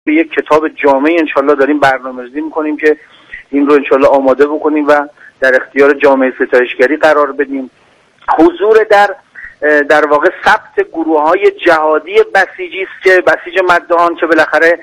یک کتاب جامع انشالله داریم برنامه‌ریزی میکنیم که این رو انشالله آماده بکنیم و در اختیار جامعه ستایشگری قرار بدیم. حضور در واقع ثبت گروه‌های جهادی بسیجی است که بسیج مداحان که بالاخره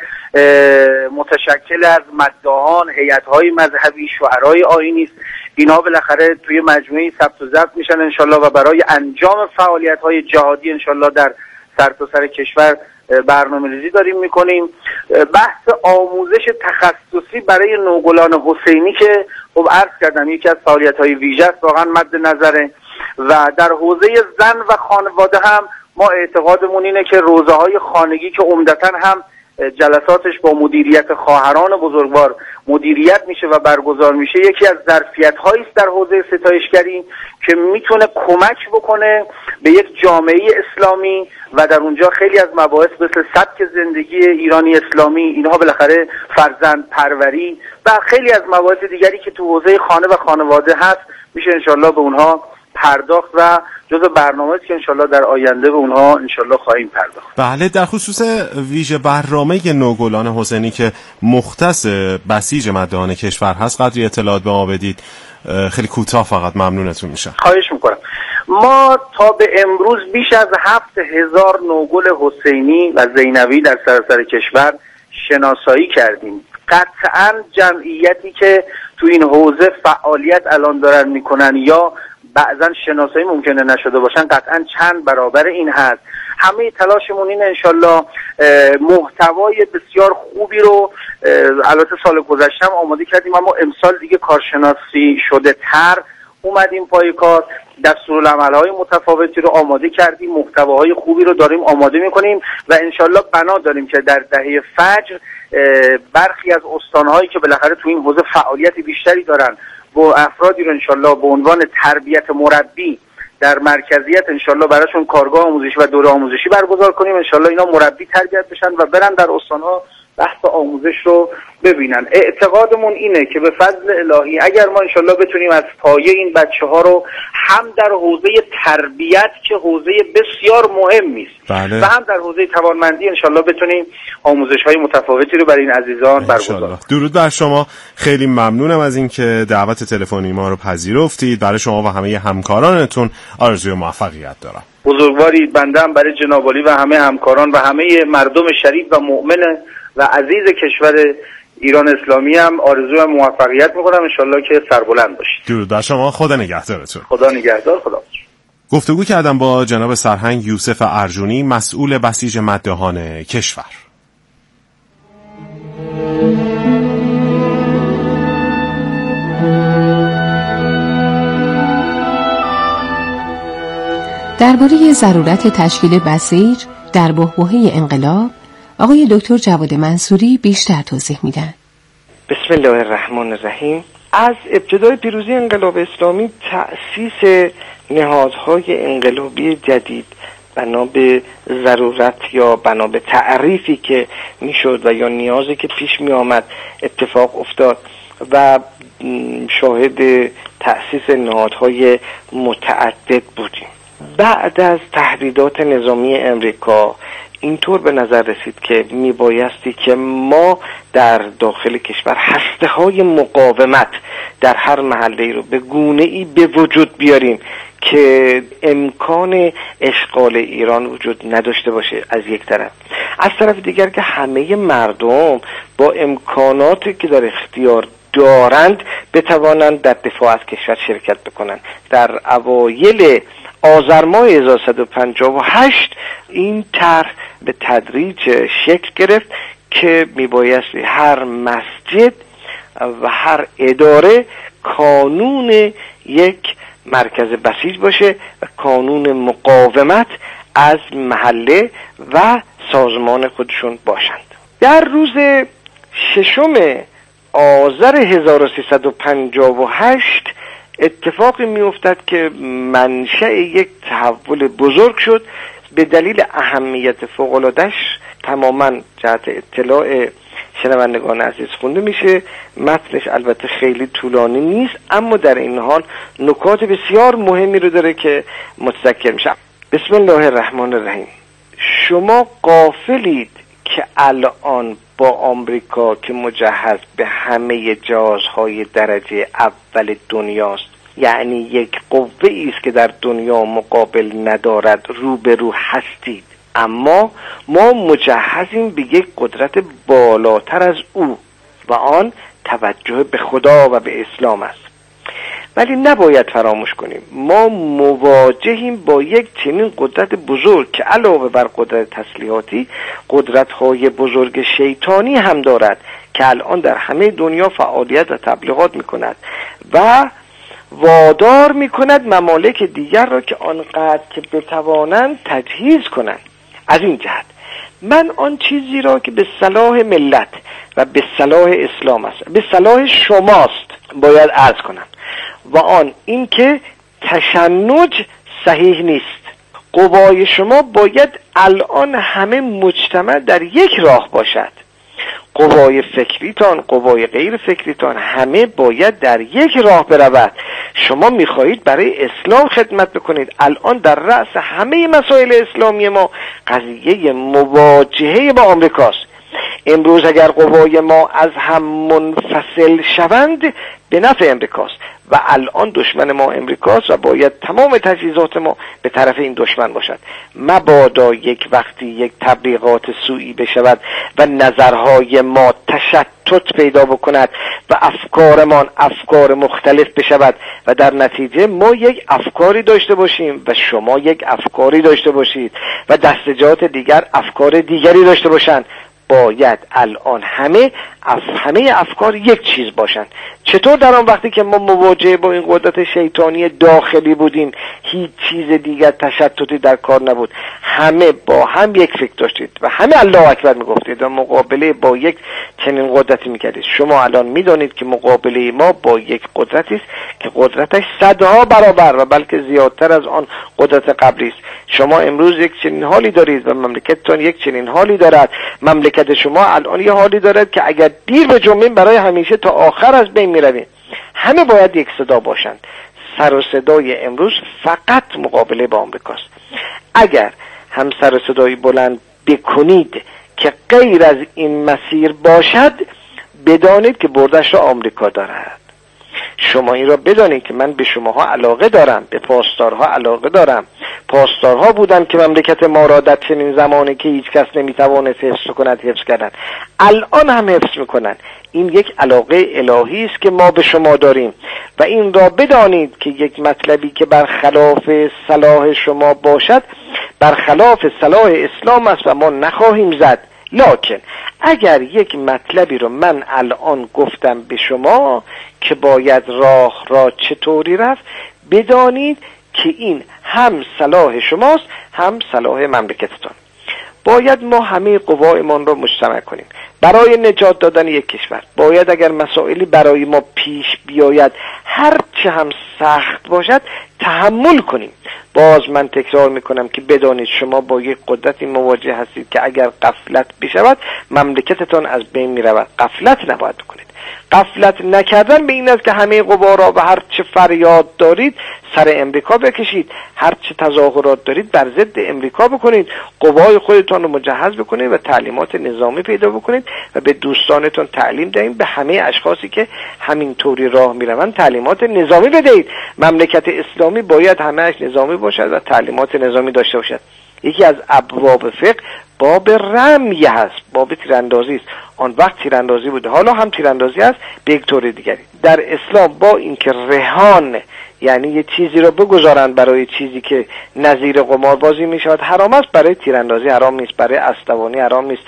متشکل از مداحان، هیئت‌های مذهبی، شعرای آیینی است. اینا بالاخره توی مجموعه ثبت و ضبط میشن انشالله و برای انجام فعالیت‌های جهادی انشالله در سرتاسر کشور برنامه‌ریزی داریم میکنیم. بحث آموزش تخصصی برای نوگلان حسینی که خب عرض کردم یکی از فعالیت‌های ویژه است واقعا مد نظره و در حوزه زن و خانواده هم ما اعتقادمون اینه که روزه‌های خانگی که عمدتاً هم جلساتش با مدیریت خواهران بزرگوار مدیریت میشه و برگزار میشه یکی از ظرفیت‌هایی است در حوزه ستایشگری که میتونه کمک بکنه به یک جامعه اسلامی و در اونجا خیلی از مباحث مثل سبک زندگی ایرانی اسلامی، اینها بالاخره فرزند پروری و خیلی از مباحث دیگری که تو حوزه خانه و خانواده هست میشه انشالله به اونها پرداخت و جزء برنامه‌ای که انشالله در آینده به اونها انشالله خواهیم پرداخت. بله، در خصوص ویژه برنامه نوگلان حسینی که مختص بسیج مداحان کشور هست قدری اطلاعات به ما بدید. خیلی کوتاه فقط ممنونتون میشم. خواهش میکنم. ما تا به امروز بیش از 7,000 نوگل حسینی و زینبی در سراسر کشور شناسایی کردیم. قطعاً جمعیتی که تو این حوزه فعالیت الان دارن میکنن یا بعضا شناسایی ممکنه نشده باشن قطعا چند برابر این هست. همه تلاشمون اینه انشالله محتوای بسیار خوبی رو البته سال گذشته هم آماده کردیم اما امسال دیگه کارشناسی شده تر اومدیم پای کار، دستورالعمل‌های متفاوتی رو آماده کردیم، محتواهای خوبی رو داریم آماده میکنیم و انشالله بنا داریم که در دهه فجر برخی از استان‌هایی که بالاخره تو این حوزه فعالیت بیشتری دارن با افرادی رو انشالله به عنوان تربیت مربی در مرکزیت انشالله براشون کارگاه آموزشی و دوره آموزشی برگزار کنیم. انشالله اینا مربی تربیت بشن و برن در استان‌ها بحث آموزش رو ببینن. اعتقادمون اینه که به فضل الهی اگر ما انشالله بتونیم از پایه این بچه‌ها رو هم در حوزه تربیت که حوزه بسیار مهمی است و هم در حوزه توانمندی انشالله بتونیم آموزش‌های متفاوتی رو برای این عزیزان برگزار کنیم. درود بر شما. خیلی ممنونم از اینکه دعوت تلفنی ما رو پذیرفتید. برای شما و همه همکارانتون آرزوی موفقیت دارم. بزرگوارید. بنده هم برای جناب عالی و همه همکاران و همه مردم شریف و مؤمن و عزیز کشور ایران اسلامی هم آرزوی موفقیت میکنم. انشالله که سربلند باشید. درود بر شما. خدا نگهدارتون. خدا نگهدار. خدا. گفتگو کردم با جناب سرهنگ یوسف ارجونی، مسئول بسیج مداحان کشور. درباره ضرورت تشکیل بسیج در بحبوحه انقلاب آقای دکتر جواد منصوری بیشتر توضیح میدن. بسم الله الرحمن الرحیم. از ابتدای پیروزی انقلاب اسلامی تأسیس نهادهای انقلابی جدید بنا به ضرورت یا بنا به تعریفی که میشد و یا نیازی که پیش می آمد اتفاق افتاد و شاهد تأسیس نهادهای متعدد بودیم. بعد از تهدیدات نظامی امریکا اینطور به نظر رسید که میبایستی که ما در داخل کشور هسته‌های مقاومت در هر محله رو به گونه‌ای به وجود بیاریم که امکان اشغال ایران وجود نداشته باشه از یک طرف، از طرف دیگر که همه مردم با امکاناتی که در اختیار دارند بتوانند در دفاع از کشور شرکت بکنند. در اوایل آذر ماه 1158 این طرح به تدریج شکل گرفت که میبایستی هر مسجد و هر اداره کانون یک مرکز بسیج باشه و کانون مقاومت از محله و سازمان خودشون باشند. در روز 6 آذر 1358 اتفاقی میافتد که منشأ یک تحول بزرگ شد. به دلیل اهمیت فوق‌العاده‌اش تماما جهت اطلاع شنوندگان عزیز خونده میشه. متنش البته خیلی طولانی نیست اما در این حال نکات بسیار مهمی رو داره که متذکر میشم. بسم الله الرحمن الرحیم. شما غافلید که الان با آمریکا که مجهز به همه جهازهای درجه اول دنیاست، یعنی یک قوه‌ای است که در دنیا مقابل ندارد، روبرو هستید، اما ما مجهزیم به یک قدرت بالاتر از او و آن توجه به خدا و به اسلام است. ولی نباید فراموش کنیم ما مواجهیم با یک چنین قدرت بزرگ که علاوه بر قدرت تسلیحاتی قدرت‌های بزرگ شیطانی هم دارد که الان در همه دنیا فعالیت و تبلیغات می‌کند و وادار می‌کند ممالک دیگر را که آنقدر که بتوانند تجهیز کنند. از این جهت من آن چیزی را که به صلاح ملت و به صلاح اسلام است، به صلاح شماست باید عرض کنم و آن این که تشنج صحیح نیست. قوای شما باید الان همه مجتمع در یک راه باشد. قوای فکریتان، قوای غیر فکریتان همه باید در یک راه برود. شما میخواهید برای اسلام خدمت بکنید. الان در رأس همه مسائل اسلامی ما قضیه مواجهه با آمریکاست. امروز اگر قوای ما از هم منفصل شوند به نفع امریکاست و الان دشمن ما امریکاست و باید تمام تجهیزات ما به طرف این دشمن باشد. مبادا یک وقتی یک تبلیغات سوئی بشود و نظرهای ما تشتت پیدا بکند و افکارمان افکار مختلف بشود و در نتیجه ما یک افکاری داشته باشیم و شما یک افکاری داشته باشید و دستجات دیگر افکار دیگری داشته باشند. باید الان همه افکار یک چیز باشند. چطور در آن وقتی که ما مواجه با این قدرت شیطانی داخلی بودیم هیچ چیز دیگر تشتتی در کار نبود، همه با هم یک فکر داشتید و همه الله اکبر میگفتید و مقابله با یک چنین قدرتی میکردید. شما الان میدانید که مقابله ما با یک قدرتی است که قدرتش صدها برابر و بلکه زیادتر از آن قدرت قبلی است. شما امروز یک چنین حالی دارید و مملکتتان یک چنین حالی دارد. مملکت شما الان یه حالی دارد که اگر دیر به جنبیم برای همیشه تا آخر از بین میرویم. همه باید یک صدا باشند. سر و صدای امروز فقط مقابله با آمریکاست. اگر هم سر و صدایی بلند بکنید که غیر از این مسیر باشد، بدانید که بردش را آمریکا دارد. شما این را بدانید که من به شماها علاقه دارم، به پاسدارها علاقه دارم. پاسدارها بودن که مملکت ما را در چنین زمانی که هیچ کس نمیتوانست حفظ کند حفظ کردند. الان هم حفظ میکنند. این یک علاقه الهی است که ما به شما داریم و این را بدانید که یک مطلبی که برخلاف صلاح شما باشد برخلاف صلاح اسلام است و ما نخواهیم زد. لکن اگر یک مطلبی رو من الان گفتم به شما که باید راه را چطوری رفت، بدانید که این هم صلاح شماست هم صلاح مملکتتان. باید ما همه قوایمان را مجتمع کنیم برای نجات دادن یک کشور. باید اگر مسائلی برای ما پیش بیاید هرچه هم سخت باشد تحمل کنیم. باز من تکرار میکنم که بدانید شما با یک قدرتی مواجه هستید که اگر غفلت بشود مملکتتان از بین میرود. غفلت نباید کنید. غفلت نکردن به این است که همه قوا را و هر چه فریاد دارید سر امریکا بکشید، هر چه تظاهرات دارید بر ضد امریکا بکنید، قوای خودتان رو مجهز بکنید و تعلیمات نظامی پیدا بکنید و به دوستانتون تعلیم دهید. به همه اشخاصی که همین طوری راه میروند تعلیمات نظامی بدهید. مملکت اسلامی باید همه‌اش نظامی باشد و تعلیمات نظامی داشته باشد. یکی از ابواب فقه باب رمی هست، باب تیراندازی است. آن وقت تیراندازی بوده، حالا هم تیراندازی است به یک طور دیگری. در اسلام با اینکه رهان یعنی یه چیزی رو بگذارن برای چیزی که نظیر قماربازی میشود حرام است، برای تیراندازی حرام نیست، برای اسطوانی حرام نیست.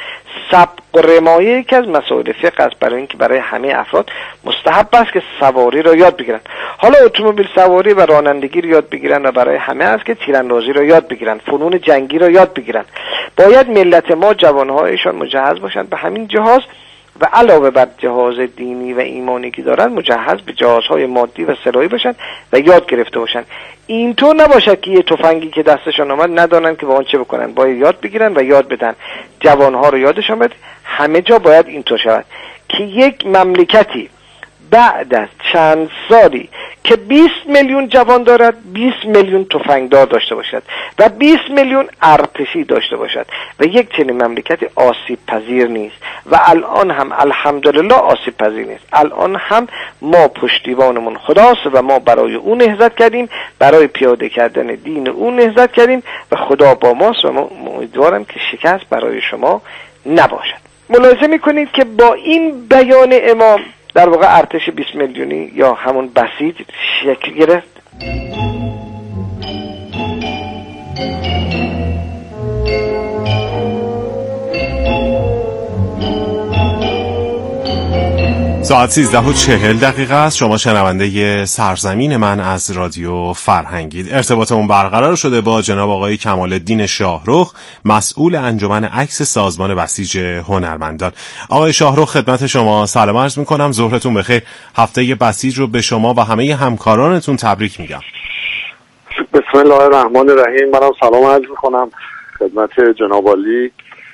سبق رمایه یکی از مسائل فقه است، برای اینکه برای همه افراد مستحب است که سواری رو یاد بگیرن. حالا اتومبیل سواری و رانندگی رو یاد بگیرن و برای همه است که تیراندازی رو یاد بگیرن، فنون جنگی رو یاد بگیرن. باید ملت ما جوانهایشان مجهز باشند به همین جهاز و علاوه بر جهاز دینی و ایمانی که دارن مجهز به جهازهای مادی و سلاحی باشن و یاد گرفته باشن. اینطور نباشد که یه تفنگی که دستشان آمد ندانن که با آن چه بکنن. باید یاد بگیرن و یاد بدن. جوانها رو یادشان بده. همه جا باید اینطور شود که یک مملکتی بعد از چند سالی که 20 میلیون جوان دارد 20 میلیون تفنگدار داشته باشد و 20 میلیون ارتشی داشته باشد و یک چنین مملکتی آسیب پذیر نیست و الان هم الحمدلله آسیب پذیر نیست. الان هم ما پشتیبانمون خداست و ما برای او نهضت کردیم، برای پیاده کردن دین او نهضت کردیم و خدا با ماست و ما امیدوارم که شکست برای شما نباشد. ملاحظه میکنید که با این بیان امام در واقع ارتش 20 میلیونی یا همون بسیج شکل گرفت. ساعت 13:40 است. شما شنونده سرزمین من از رادیو فرهنگید. ارتباطمون برقرار شده با جناب آقای کمال الدین شاهرخ، مسئول انجمن عکس سازمان بسیج هنرمندان. آقای شاهرخ خدمت شما سلام عرض میکنم، ظهرتون بخیر. هفته بسیج رو به شما و همه همکارانتون تبریک میگم. بسم الله الرحمن الرحیم. منم سلام عرض میکنم خدمت جناب عالی،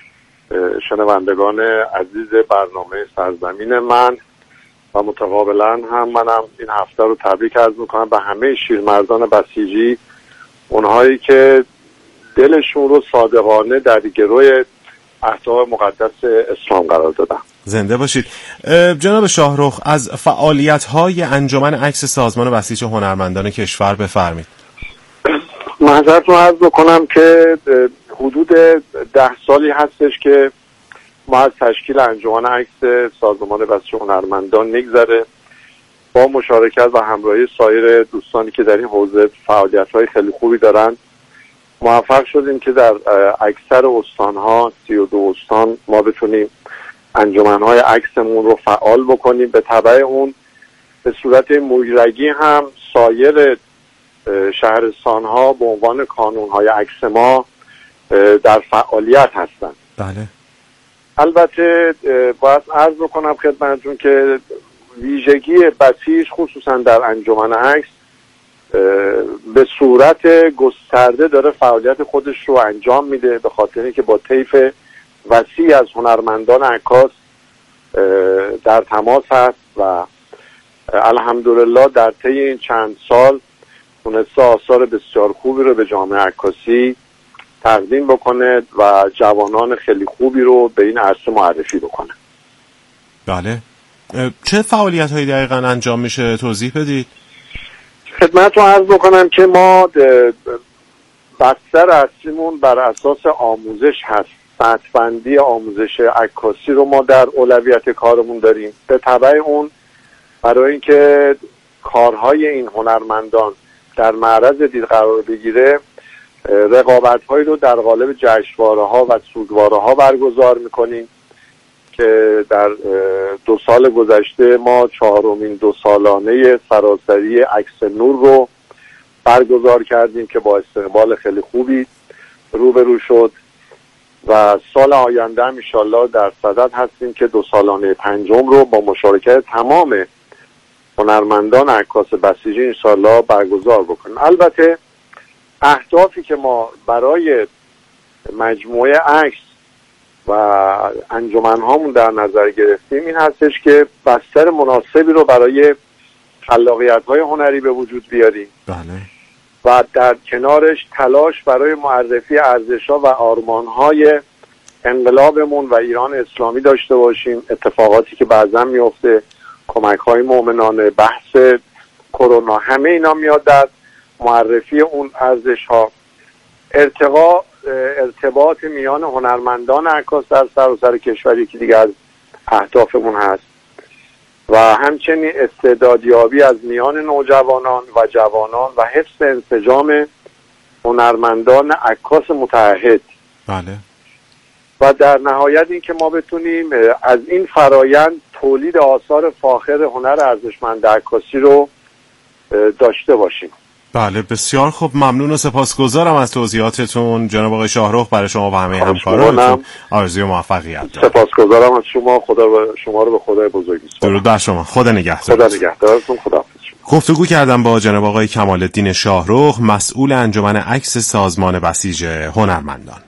شنوندگان عزیز برنامه سرزمین من و متقابلا هم منم این هفته رو تبریک عرض میکنم به همه شیرمردان بسیجی، اونهایی که دلشون رو صادقانه در گروه اهداف مقدس اسلام قرار دادن. زنده باشید. جناب شاهرخ، از فعالیت‌های انجمن عکس سازمان بسیج هنرمندان کشور بفرمایید. معذرت رو عرض بکنم که حدود 10 سالی هستش که ما از تشکیل انجمن عکس سازمان بسیج هنرمندان نگذره، با مشارکت و همراهی سایر دوستانی که در این حوزه فعالیت‌های خیلی خوبی دارن موفق شدیم که در اکثر استان‌ها 32 استان ما بتونیم انجمن‌های عکسمون رو فعال بکنیم. به تبع اون به صورت مجرگی هم سایر شهرستان‌ها به عنوان کانون‌های عکس ما در فعالیت هستند. بله. البته باید عرض بکنم خدمتتون که ویژگی بسیج خصوصا در انجمن عکس به صورت گسترده داره فعالیت خودش رو انجام میده، به خاطر اینکه با طیف وسیع از هنرمندان عکاس در تماس هست و الحمدلله در طی این چند سال تونسته آثار بسیار خوبی رو به جامعه عکاسی تقدیم بکنه و جوانان خیلی خوبی رو به این عرصه معرفی بکنه. بله. چه فعالیت هایی دقیقا انجام میشه توضیح بدید؟ خدمت رو عرض بکنم که ما بستر اصلیمون بر اساس آموزش هست. سطح‌بندی آموزش عکاسی رو ما در اولویت کارمون داریم. به تبع اون برای اینکه کارهای این هنرمندان در معرض دید قرار بگیره، رقابت‌هایی رو در قالب جشنواره‌ها و سوگواره‌ها برگزار می‌کنیم که در 2 سال گذشته ما 4مین 2 سالانه سراسری عکس نور رو برگزار کردیم که با استقبال خیلی خوبی روبرو شد و سال آینده هم انشالله در صدد هستیم که 2 سالانه 5 رو با مشارکت تمام هنرمندان عکاس بسیجی انشالله برگزار بکنیم. البته اهدافی که ما برای مجموعه عکس و انجمن‌هامون در نظر گرفتیم این هستش که بستر مناسبی رو برای خلاقیت‌های هنری به وجود بیاریم. بله. و در کنارش تلاش برای معرفی ارزش‌ها و آرمان‌های انقلابمون و ایران اسلامی داشته باشیم. اتفاقاتی که بعضا میفته، کمک‌های مؤمنانه، بحث کرونا، همه اینا میاد در معرفی اون ارزش‌ها. ارتباط میان هنرمندان عکاس در سراسر کشور که دیگه از اهدافمون هست و همچنین استعدادیابی از میان نوجوانان و جوانان و حفظ انسجام هنرمندان عکاس متعهد. بله. و در نهایت این که ما بتونیم از این فرایند تولید آثار فاخر هنر ارزشمند عکاسی رو داشته باشیم. بله، بسیار خوب. ممنون و سپاسگزارم از توضیحاتتون جناب آقای شاهرخ. برای شما و همه همکارانتون آرزوی موفقیت دارم. سپاسگزارم از شما. خدا شما رو به خدای بزرگی سپارم. درود بر شما. خدا نگهدار. خدا نگهدارتون. خداحافظ. گفتگو کردم با جناب آقای کمال الدین شاهرخ، مسئول انجمن عکس سازمان بسیج هنرمندان.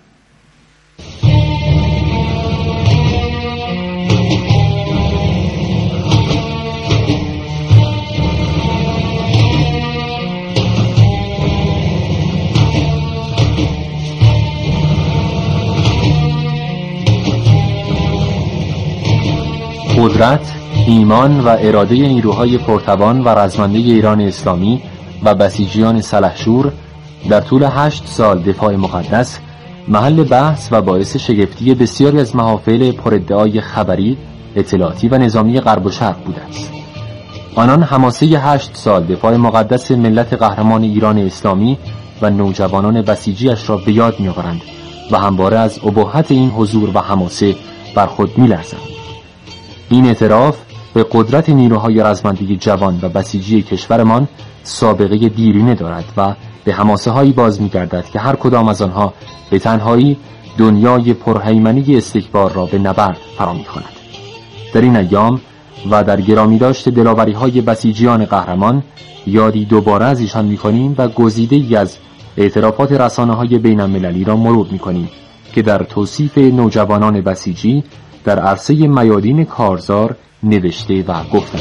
قدرت، ایمان و اراده نیروهای پرتوان و رزمنده ایران اسلامی و بسیجیان سلحشور در طول 8 سال دفاع مقدس محل بحث و باعث شگفتی بسیاری از محافل پرادعای خبری، اطلاعاتی و نظامی غرب و شرق بوده است. آنان حماسه 8 سال دفاع مقدس ملت قهرمان ایران اسلامی و نوجوانان بسیجیش را به یاد می‌آورند و همواره از ابهت این حضور و حماسه بر خود می‌لرزند. این اعتراف به قدرت نیروهای رزمنده جوان و بسیجی کشورمان سابقه دیرینه دارد و به حماسه‌هایی باز می‌گردد که هر کدام از آنها به تنهایی دنیای پرهیمنی استکبار را به نبرد فرا می‌خواند. در این ایام و در گرامی داشت دلاوری‌های بسیجیان قهرمان یادی دوباره از ایشان می‌کنیم و گزیده‌ای از اعترافات رسانه‌های بین‌المللی را مرور می‌کنیم که در توصیف نوجوانان بسیجی در عرصه میادین کارزار نوشته و گفتند.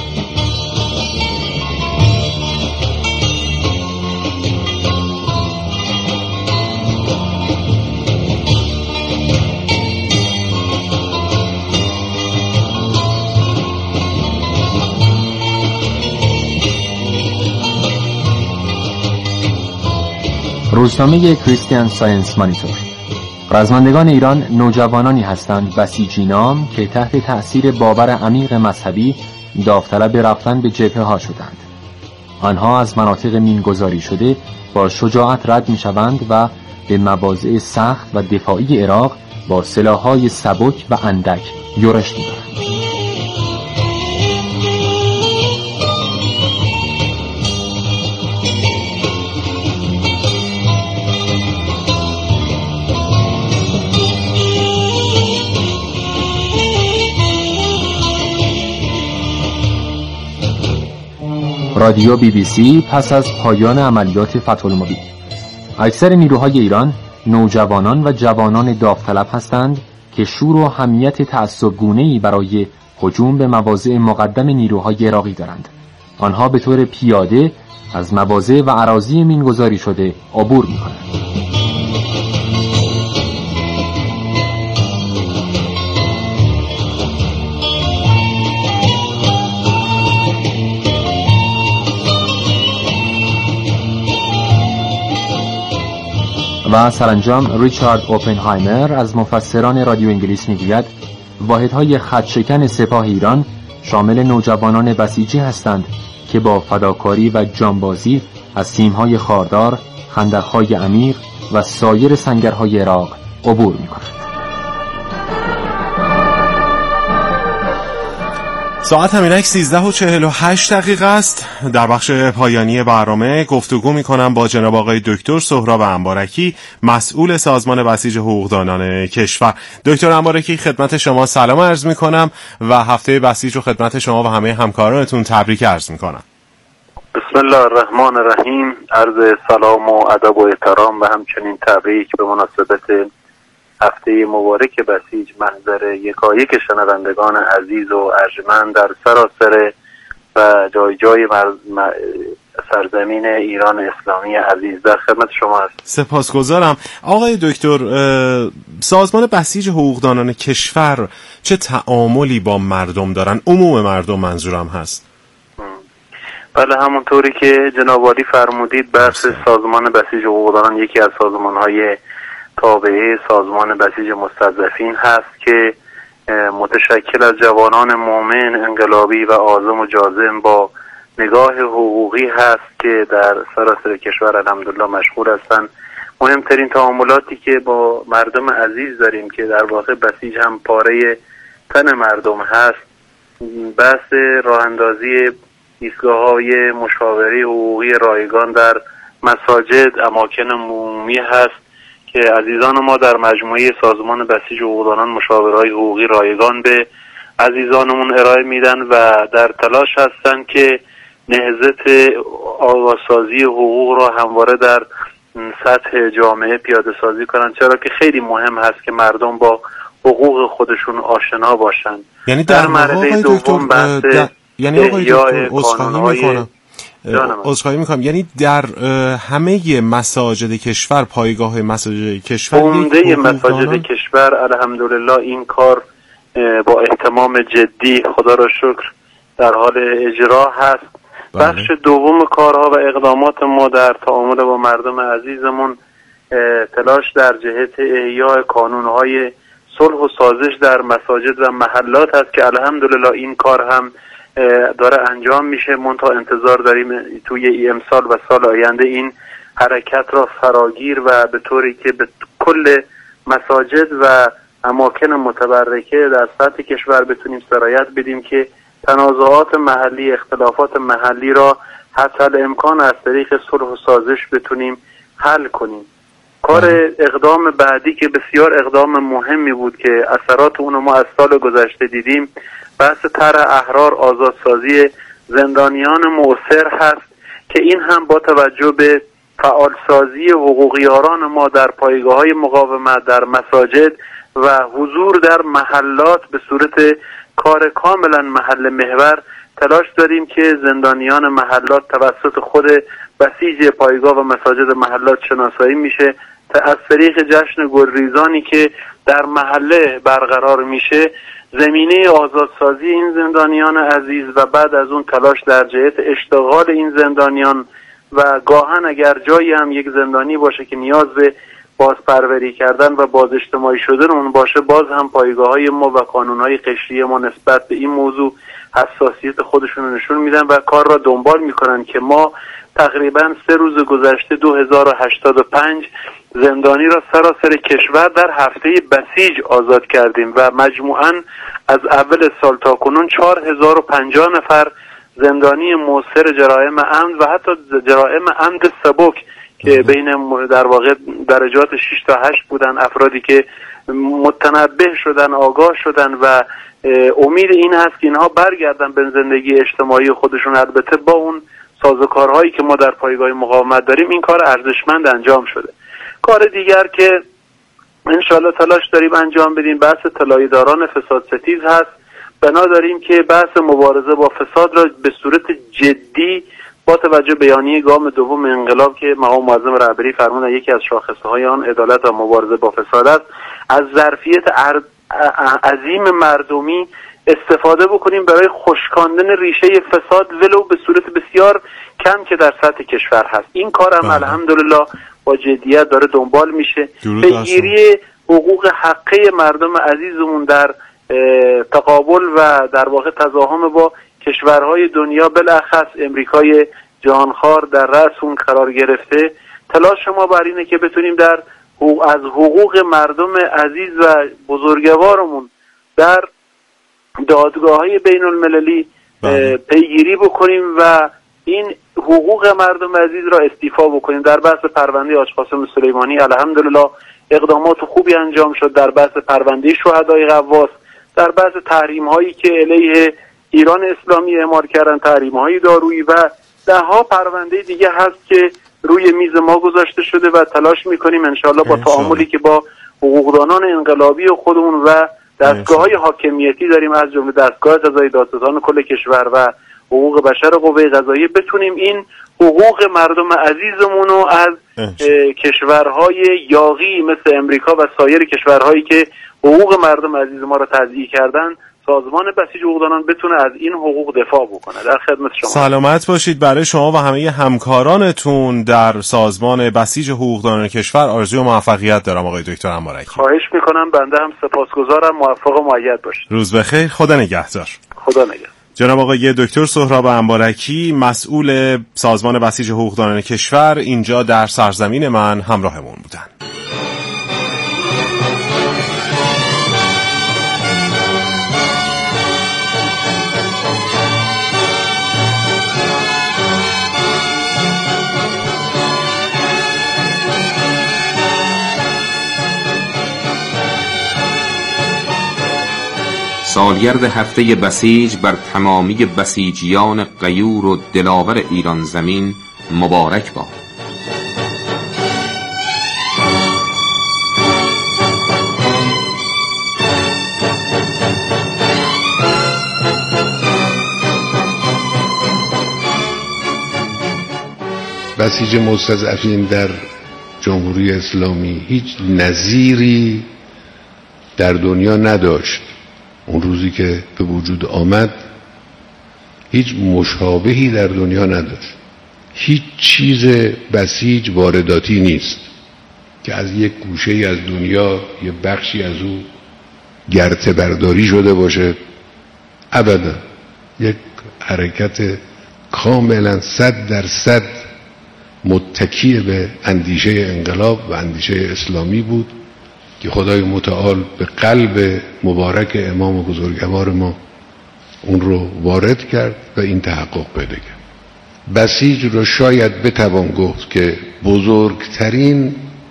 روزنامه کریستیان ساینس مانیتور: رزمندگان ایران نوجوانانی هستند بسیجی نام که تحت تأثیر باور عمیق مذهبی داوطلب رفتن به جبهه ها شدند. آنها از مناطق مینگذاری شده با شجاعت رد می شوند و به مواضع سخت و دفاعی عراق با سلاح‌های سبک و اندک یورش می دارند. رادیو BBC پس از پایان عملیات فتح المبین: اکثر نیروهای ایران نوجوانان و جوانان داوطلب هستند که شور و حمیت تعصب‌گونه‌ای برای هجوم به مواضع مقدم نیروهای عراقی دارند. آنها به طور پیاده از مواضع و اراضی مینگذاری شده عبور می‌کنند. و سرانجام ریچارد اوپنهایمر از مفسران رادیو انگلیس میگوید واحدهای خطشکن سپاه ایران شامل نوجوانان بسیجی هستند که با فداکاری و جانبازی از سیمهای خاردار، خندقهای عمیق و سایر سنگرهای عراق عبور می‌کنند. ساعت همینک 13:48 است. در بخش پایانی برنامه گفتگو می‌کنم با جناب آقای دکتر سهراب انبارکی، مسئول سازمان بسیج حقوقدانان کشور. دکتر انبارکی، خدمت شما سلام عرض می‌کنم و هفته بسیج رو خدمت شما و همه همکارانتون تبریک عرض می‌کنم. بسم الله الرحمن الرحیم. عرض سلام و ادب و احترام و همچنین تبریک به مناسبت هفته مبارک بسیج محضر یکایک شنوندگان عزیز و ارجمند در سراسر و جای جای سرزمین ایران اسلامی عزیز در خدمت شما است. سپاسگزارم. آقای دکتر، سازمان بسیج حقوقدانان کشور چه تعاملی با مردم دارن؟ عموم مردم منظورم هست. بله، همونطوری که جناب عالی فرمودید، بحث سازمان بسیج حقوقدانان یکی از سازمان‌های تابعه سازمان بسیج مستضعفین هست که متشکل از جوانان مؤمن، انقلابی و عازم و جازم با نگاه حقوقی هست که در سراسر کشور الحمدلله مشغول هستند. مهمترین تعاملاتی که با مردم عزیز داریم که در واقع بسیج هم پاره تن مردم هست، بحث راه اندازی ایستگاه‌های مشاوره حقوقی رایگان در مساجد، اماکن عمومی هست که عزیزان ما در مجموعه سازمان بسیج حقوقدانان مشاورهای حقوقی رایگان به عزیزانمون ارائه میدن و در تلاش هستن که نهضت آوازسازی حقوق را همواره در سطح جامعه پیاده سازی کنن، چرا که خیلی مهم هست که مردم با حقوق خودشون آشنا باشن. یعنی در مرحله دوم بحث عذرخواهی میکنم، یعنی در همه مساجد کشور، پایگاه مساجد کشور، عمده مساجد کشور الحمدلله این کار با اهتمام جدی خدا را شکر در حال اجرا هست. بخش دوم کارها و اقدامات ما در تعامل با مردم عزیزمون تلاش در جهت احیای کانونهای صلح و سازش در مساجد و محلات هست که الحمدلله این کار هم داره انجام میشه. منتها انتظار داریم توی امسال و سال آینده این حرکت را فراگیر و به طوری که به کل مساجد و اماکن متبرکه در سطح کشور بتونیم سرایت بدیم که تنازعات محلی، اختلافات محلی را حتی الامکان از طریق صلح و سازش بتونیم حل کنیم. کار اقدام بعدی که بسیار اقدام مهمی بود که اثرات اونو ما از سال گذشته دیدیم، بحث طرح احرار آزادسازی زندانیان مؤثر هست که این هم با توجه به فعالسازی حقوقیاران ما در پایگاه‌های مقاومت، در مساجد و حضور در محلات به صورت کار کاملا محل محور تلاش داریم که زندانیان محلات توسط خود بسیج پایگاه و مساجد محلات شناسایی میشه از طریق جشن گلریزانی که در محله برقرار میشه زمینه آزادسازی این زندانیان عزیز و بعد از اون تلاش در جهت اشتغال این زندانیان و گاهن اگر جایی هم یک زندانی باشه که نیاز به بازپروری کردن و باز اجتماعی شدن اون باشه، باز هم پایگاه‌های ما و قانون‌های قشری ما نسبت به این موضوع حساسیت خودشون نشون میدن و کار را دنبال میکنن که ما تقریبا 3 روز گذشته 2085 زندانی را سراسر کشور در هفته بسیج آزاد کردیم و مجموعاً از اول سال تا کنون 4050 نفر زندانی موثر جرائم عمد و حتی جرائم عمد سبک که بین در واقع درجات 6 تا 8 بودن، افرادی که متنبه شدن، آگاه شدن و امید این هست که اینها برگردن به زندگی اجتماعی خودشون. البته با اون سازوکارهایی که ما در پایگاه مقاومت داریم این کار ارزشمند انجام شده. کار دیگر که انشالله تلاش داریم انجام بدیم بحث طلایه‌داران فساد ستیز هست. بنا داریم که بحث مبارزه با فساد را به صورت جدی با توجه بیانیه گام دوم انقلاب که مقام معظم رهبری فرمودن یکی از شاخصهای آن عدالت و مبارزه با فساد است، از ظرفیت عظیم مردمی استفاده بکنیم برای خشکاندن ریشه فساد ولو به صورت بسیار کم که در سطح کشور هست. این کار هم الحمدلله با جدیت داره دنبال میشه. پیگیری حقوق حقه مردم عزیزمون در تقابل و در واقع تزاحم با کشورهای دنیا بالاخص امریکای جهانخوار در رأس اون قرار گرفته. تلاش ما بر اینه که بتونیم از حقوق مردم عزیز و بزرگوارمون در دادگاه‌های بین المللی پیگیری بکنیم و این حقوق مردم عزیز را استیفا بکنیم. در بحث پرونده حاج قاسم سلیمانی الحمدلله اقدامات خوبی انجام شد. در بحث پرونده شهدای غواص، در بحث تحریم هایی که علیه ایران اسلامی اعمال کردن، تحریم های دارویی و ده ها پرونده دیگه هست که روی میز ما گذاشته شده و تلاش میکنیم انشاءالله با تعاملی که با حقوقدانان انقلابی خودمون و دستگاه های حاکمیتی داریم از جمله دستگاه قضایی دادستان کل کشور و حقوق بشر قوه قضاییه بتونیم این حقوق مردم عزیزمون رو از کشورهای یاغی مثل امریکا و سایر کشورهایی که حقوق مردم عزیز ما رو تضییع کردن، سازمان بسیج حقوقدانان بتونه از این حقوق دفاع بکنه. در خدمت شما. سلامت باشید. برای شما و همه همکارانتون در سازمان بسیج حقوقدانان کشور آرزوی موفقیت دارم آقای دکتر انبارکی. خواهش میکنم. بنده هم سپاسگزارم. موفق و مؤید باشید. روز بخیر. خدا نگهدار. خدا نگهدار. جناب آقای دکتر سهراب انبارکی مسئول سازمان بسیج حقوقدانان کشور اینجا در سرزمین من همراهمون بودن. سالگرد هفته بسیج بر تمامی بسیجیان غیور و دلاور ایران زمین مبارک باد. بسیج مستضعفین در جمهوری اسلامی هیچ نظیری در دنیا نداشت. اون روزی که به وجود آمد هیچ مشابهی در دنیا نداشت. هیچ چیز بسیج وارداتی نیست که از یک گوشه از دنیا یه بخشی از او گرته برداری شده باشه. ابدا، یک حرکت کاملا 100% متکی به اندیشه انقلاب و اندیشه اسلامی بود که خدای متعال به قلب مبارک امام بزرگوار ما اون رو وارد کرد و این تحقق پیدا کرد. بسیج رو شاید بتوان گفت که بزرگترین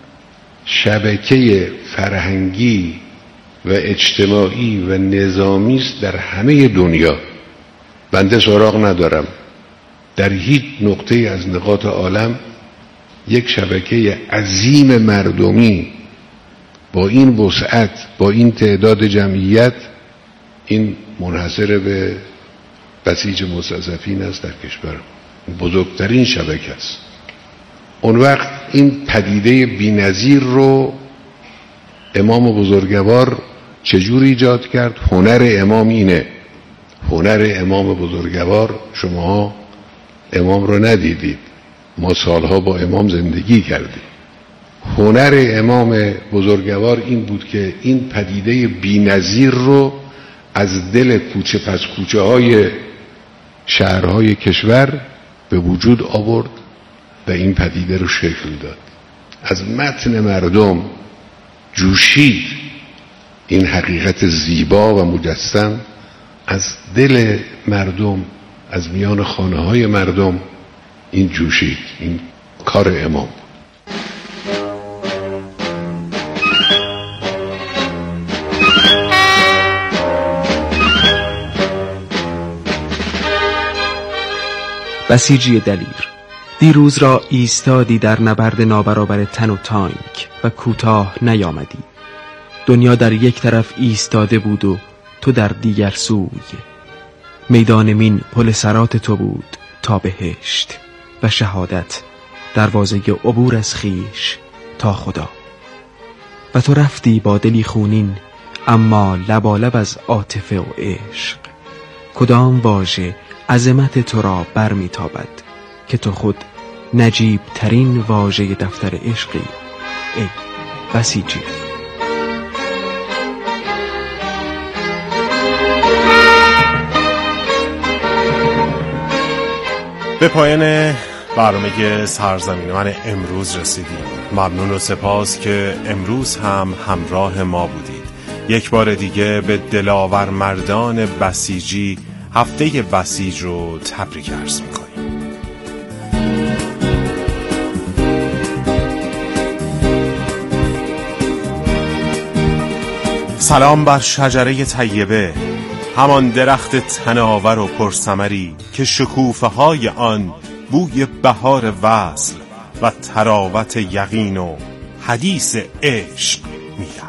شبکه فرهنگی و اجتماعی و نظامی است در همه دنیا. بنده سراغ ندارم در هیچ نقطه از نقاط عالم یک شبکه عظیم مردمی با این وسعت، با این تعداد جمعیت، این منحصر به بسیج مستضعفین است در کشور. بزرگترین شبکه است. اون وقت این پدیده بی‌نظیر رو امام بزرگوار چجور ایجاد کرد؟ هنر امام اینه. هنر امام بزرگوار، شما امام رو ندیدید، ما سالها با امام زندگی کردیم. هنر امام بزرگوار این بود که این پدیده بی‌نظیر رو از دل کوچه پس کوچه های شهرهای کشور به وجود آورد و این پدیده رو شکل داد. از متن مردم جوشید این حقیقت زیبا و مجسم، از دل مردم، از میان خانه های مردم این جوشید. این کار امام. بسیجی دلیر، دیروز را ایستادی در نبرد نابرابر تن و تانک و کوتاه نیامدی. دنیا در یک طرف ایستاده بود و تو در دیگر سوی. میدان مین پل صراط تو بود تا بهشت و شهادت دروازه عبور از خیش تا خدا. و تو رفتی با دلی خونین اما لبالب از عاطفه و عشق. کدام واژه عظمت تو را برمیتابد که تو خود نجیب ترین واژه دفتر عشقی، ای بسیجی. به پایان برنامه سرزمین من امروز رسیدیم. ممنون و سپاس که امروز هم همراه ما بودید. یک بار دیگه به دلاور مردان بسیجی هفته بسیج رو تبریک عرض می‌کنیم. سلام بر شجره طیبه، همان درخت تناور و پرثمری که شکوفه های آن بوی بهار وصل و تراوت یقین و حدیث عشق می‌دهد.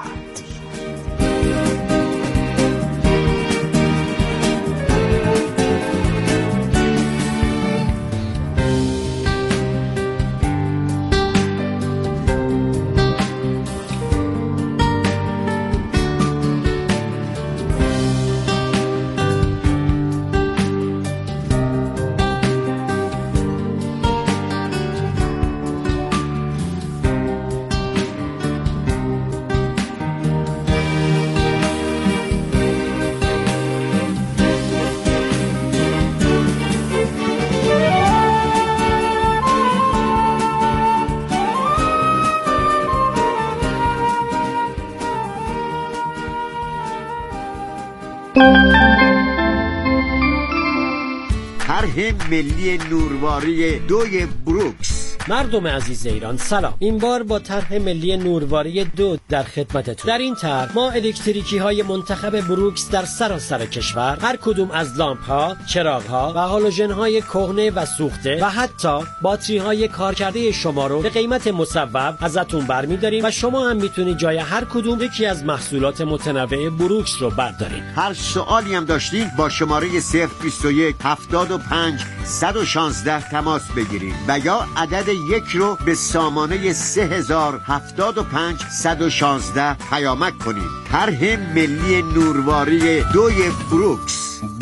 طرح ملی نورواری 2 بروکس. مردم عزیز ایران سلام. این بار با طرح ملی نورواری 2 در خدمتتون. در این طرح ما الکتریکی های منتخب بروکس در سراسر کشور، هر کدوم از لامپ ها، چراغ ها و هالوژن های کهنه و سوخته و حتی باتری های کارکرده شما رو به قیمت مصوب ازتون برمی‌داریم و شما هم میتونید جای هر کدوم یکی از محصولات متنوع بروکس رو بردارید. هر سوالی هم داشتین با شماره 021 75 116 تماس بگیرید و یا عدد 1 رو به سامانه 3075 116 پیامک کنید. طرح ملی نورواری 2 بروکس.